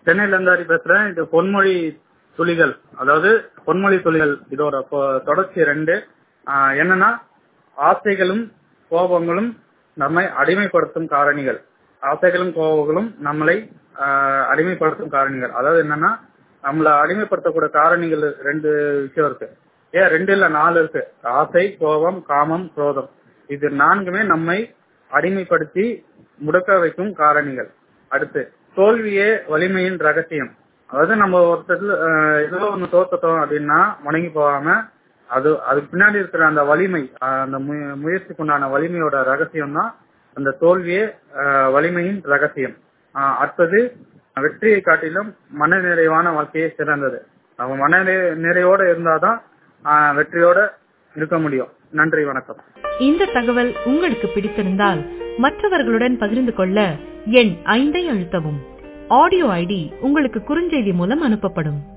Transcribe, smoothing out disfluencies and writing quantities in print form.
சென்னையில இருந்து ஹரி பேசுறேன். இது பொன்மொழி துளிகள், அதாவது பொன்மொழி துளிகள் இதோட தொடர்ச்சி 2. என்னன்னா, ஆசைகளும் கோபங்களும் நம்மை அடிமைப்படுத்தும் காரணிகள். ஆசைகளும் கோபங்களும் நம்மளை அடிமைப்படுத்தும் காரணிகள். அதாவது என்னன்னா, நம்மள அடிமைப்படுத்தக்கூடிய காரணிகள் 2 விஷயம் இருக்கு. 2 இல்ல 4 இருக்கு. ஆசை, கோபம், காமம், குரோதம். இது 4மே நம்மை அடிமைப்படுத்தி முடக்க வைக்கும் காரணிகள். அடுத்து, தோல்வியே வலிமையின் ரகசியம். அதாவது நம்ம ஒருத்தர் ஏதோ ஒண்ணு தோத்துட்டோம் அப்படின்னா முடங்கி போகாம அதுக்கு பின்னாடி இருக்கிற அந்த வலிமை, அந்த முயற்சிக்குண்டான வலிமையோட ரகசியம் தான் அந்த தோல்வியே வலிமையின் ரகசியம். அடுத்தது, வெற்றியை காட்டிலும் மன நிறைவான வாழ்க்கையே சிறந்தது. நம்ம மன நிறைவோட இருந்தாதான் வெற்றியோட இருக்க முடியும். நன்றி, வணக்கம். இந்த தகவல் உங்களுக்கு பிடித்திருந்தால் மற்றவர்களுடன் பகிர்ந்து கொள்ள எண் 5 அழுத்தவும். ஆடியோ ஐடி உங்களுக்கு குறுஞ்செய்தி மூலம் அனுப்பப்படும்.